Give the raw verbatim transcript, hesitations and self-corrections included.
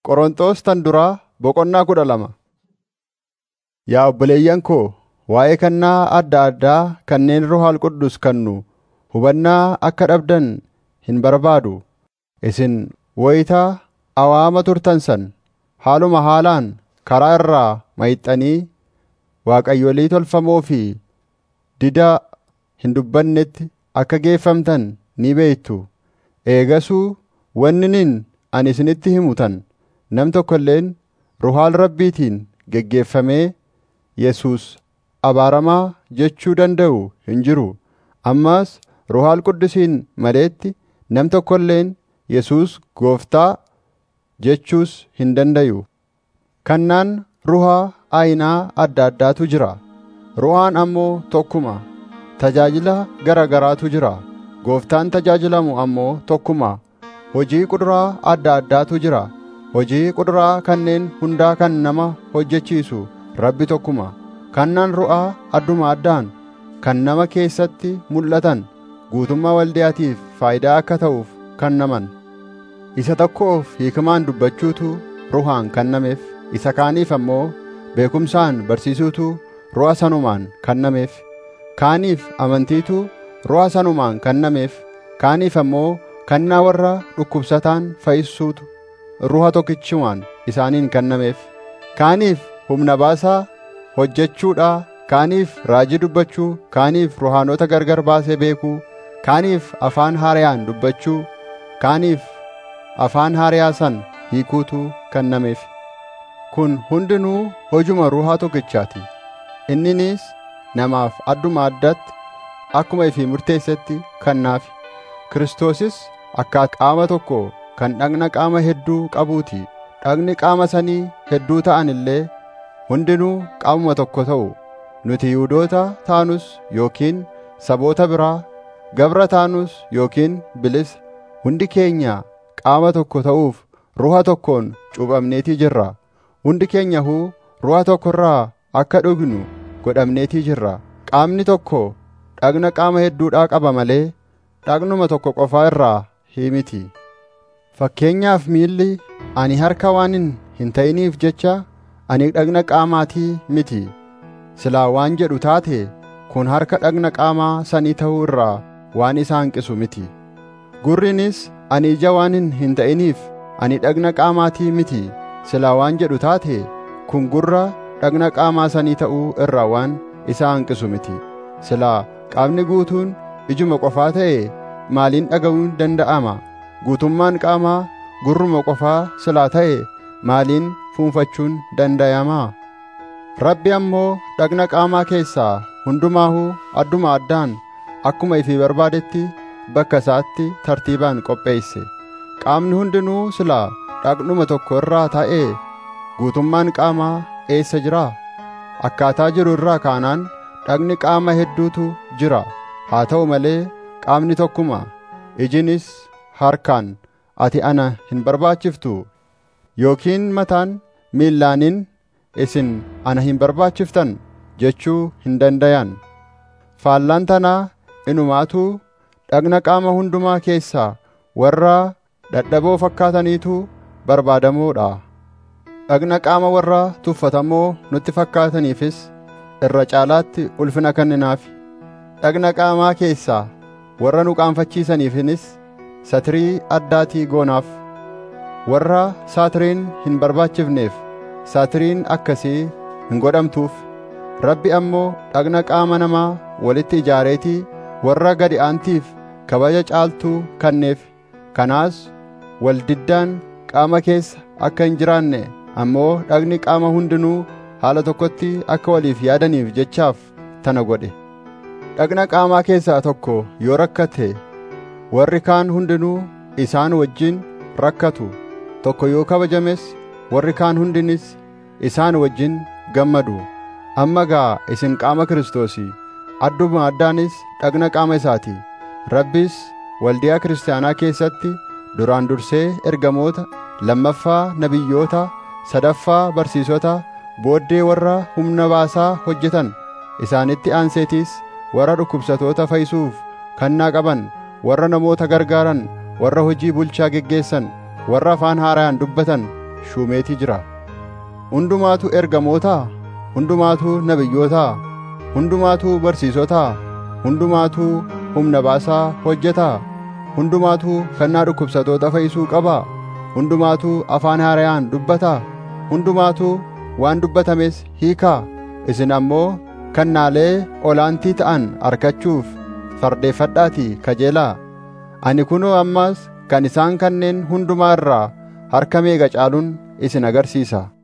Qorontos tan duraa boqonnaa kudha lama. Yaa obboleeyyan koo, waa'ee kennaa adda addaa kanneen Ruuhal Qudus kennu hubannaa akka dhabdan hin barbaadu. Isin wayitaa awaama turtan san haaluma haalaan karaa irraa mayxanii waaqayyolii tolfamoo fi dida hin dubbannetti akka geeffamtan ni beektu. Eegasuu wannin ani isinitti himutan nam tokko illeen Ruuhaal Rabbiitiin geggeeffamee Yesuus abaaramaa jechuu danda'u hin jiru. Ammas Ruuhaal Qudusiin maleetti nam tokko illeen Yesuus Gooftaa jechuus hin dandayu. Kannaan Ruuhaa aayinaa adda addaatu jira. Ruuhaan ammoo tokkuma. Tajaajila gara garaatu jira. Gooftaan tajaajilamu ammoo tokkuma. Hojii quduraa adda addaatu jira. Hojii quduraa kanneen hundaa kan nama hojjechiisu Rabbi tokkuma. Kannaan ru'aa adduma addaan kan nama keessatti mul'atan guutummaa waldiyaatiif faayidaa akka ta'uuf kennaman. Isa tokkoof hiikmaan dubbachuutu ruhaan kennameef, isa kaaniif ammoo beekumsaan barsiisuutu ru'a sanumaan kennameef, kaaniif amantiitu ru'a sanumaan kennameef, kaaniif ammoo kennaa warra dhukkubsataan fayyisuutu ruha tokkichumaan isaaniin kennameef, kaaniif humna baasaa hojjechuudhaa, kaaniif raajii dubbachuu, kaaniif ruhaanota gargar baasee beekuu, kaaniif afaan haarayaan dubbachuu, kaaniif afaan haarayaa san hiikuutu kennameef. Kun hundinuu hojuma ruhaa tokkichaati. Inninis namaaf adduma addatti akkuma ifii murteessetti kennaaf. Kiristoosis akka qaama tokko kan dhagna qaama hedduu qabuuti. Dhagni qaama sanii hedduu ta'an illee hundinuu qaamuma tokko ta'u. Nuti Yihuudoota taanus yookiin saboota biraa, gabra taanus yookiin bilisa, hundi keenya qaama tokko ta'uuf ruha tokkoon cuuphamneetii jirra. Hundi keenyahuu ruha tokko irraa akka dhugnu godhamneetii jirra. Qaamni tokko dhagna qaama hedduudhaa qaba malee dhagnuma tokko qofaa irraa miti. Fakkeenyaaf miilli ani harka waanin hin ta'iniif jecha ani dhagna qaamaatii miti. Silaa waan jedhu taate kun harka dhagna qaamaa sanii ta'uu irraa waan isa hanqisu miti. Gurrinis ani ija waanin hin ta'iniif ani dhagna qaamaatii miti. Silaa waan jedhu taate kun gurra dhagna qaamaa sanii ta'uu irraa waan isa hanqisu miti. Silaa qaamni guutuun ijuma qofaa ta'e maaliin dhaga'uun danda'ama? Guutummaan qaamaa gurruma qofaa silaa ta'e maaliin fuunfachuun danda'ama? Rabbi ammoo dhagna qaamaa keessaa hundumaahuu adduma addaan akkuma ifii barbaadetti bakka isaatti tartiibaan qopheesse. Qaamni hundinuu silaa dhagnuma tokko irraa ta'ee guutummaan qaamaa eessa jira? Akkaataa jiru irraa kaanaan dhagni qaama hedduutu jira. Haa ta'u malee qaamni tokkuma. Ijinis harkaan ati ana hin barbaachiftu yookiin mataan miillaanin isin ana hin barbaachiftan jechuu hin dandayan. Faallaan tanaa inumaatuu dhagna qaama hundumaa keessaa warra dadhaboo fakkaataniitu barbaadamoodha. Dhagna qaama warra tuffatamoo nutti fakkaataniifis irra caalaatti ulfina kenninaaf. Dhagna qaamaa keessaa warra nu qaanfachiisaniifinis satirii addaatii goonaaf. Warra saatiriin hin barbaachifneef saatiriin akkasii hin godhamtuuf. Rabbi ammoo dhagna qaama namaa walitti ijaareetii warra gadi aantiif kabaja caaltuu kenneef. Kanaas waldiddaan qaama keessa akka hin jiraanne ammoo dhagni qaama hundinuu haala tokkotti akka waliif yaadaniif jechaaf tana godhe. Dhagna qaamaa keessaa tokko yoo rakkate warri kaan hundinuu isaan wajjin rakkatu. Tokko yoo kabajames warri kaan hundinis isaan wajjin gammadu. Amma gaa isin qaama Kiristoosii, adduma addaanis dhagna qaama isaati. Rabbis waldiyaa kiristaanaa keessatti duraan dursee ergamoota, lammaffaa nabiyyoota, sadaffaa barsiisota, booddee warra humna baasaa hojjetan, isaanitti aanseetiis warra dhukkubsatoota fayyisuuf kennaa qaban, warra namoota gargaaran, warra hojii bulchaa geggeessan, warra afaan haaraan dubbatan, shuumeetii jira. Hundumaatu ergamootaa, hundumaatu nabiyyootaa, hundumaatu barsiisotaa, hundumaatu humna baasaa hojjetaa, hundumaatu kennaa dhukkubsatoota fayyisuu qabaa, hundumaatu afaan haarayaan dubbataa, hundumaatu waan dubbatames hiikaa. Isin ammoo kennaalee olaantii ta'an argachuuf fardeeffadhaatii kajeelaa. Ani kunoo ammas kan isaan kanneen hundumaa irraa harka meeqa caaluun isin agarsiisa.